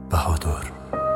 بهادر.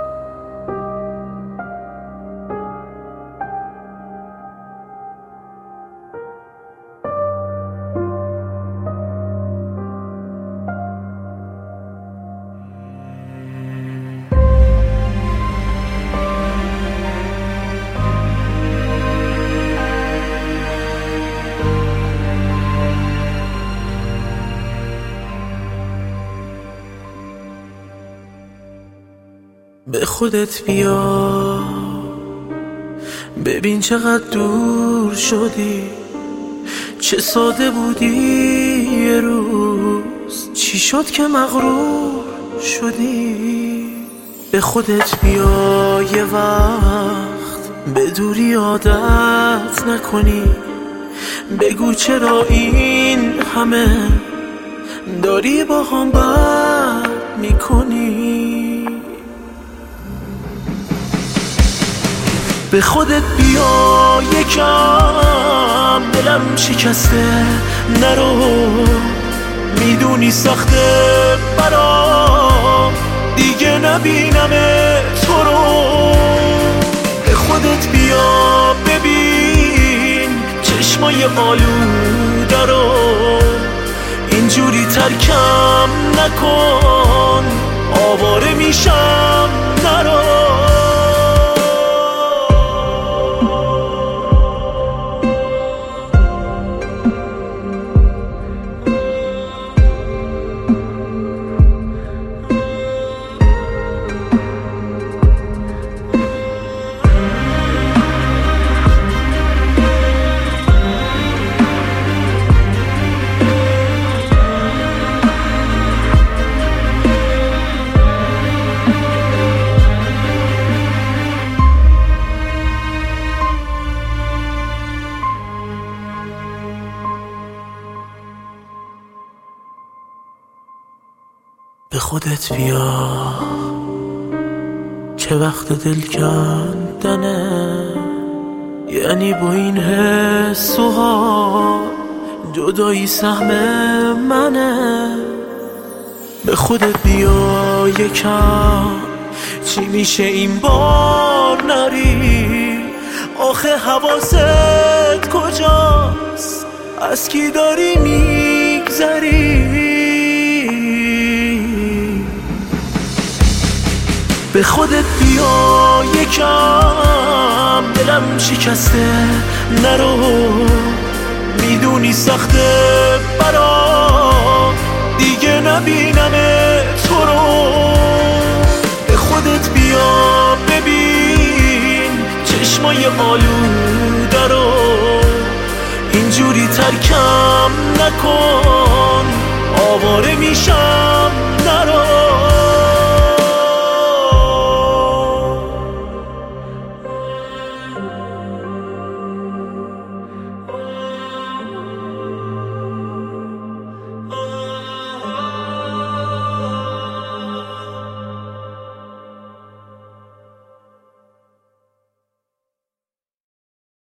به خودت بیا، ببین چقدر دور شدی، چه ساده بودی یه روز، چی شد که مغرور شدی. به خودت بیا یه وقت، به دوری عادت نکنی، بگو چرا این همه داری با هم بد میکنی. به خودت بیا یکم، دلم شکسته نرو، میدونی سخته برام دیگه نبینم تو رو. به خودت بیا ببین چشمای آلوده رو، اینجوری ترکم نکن، آواره میشم نرو. به خودت بیا که وقت دل کندنه، یعنی با این حس و حال جدایی سهم منه. به خودت بیا یکم، چی میشه این بار نری، آخه حواست کجاست، از کی داری میگذری. به خودت بیا یکم، دلم شکسته نرو، میدونی سخته برام دیگه نبینم تو رو. به خودت بیا ببین چشمای آلوده رو، اینجوری ترکم نکن، آواره میشم نرو.